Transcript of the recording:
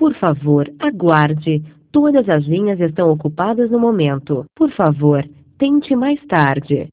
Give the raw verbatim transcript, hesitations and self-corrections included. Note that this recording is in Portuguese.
Por favor, aguarde. Todas as linhas estão ocupadas no momento. Por favor, tente mais tarde.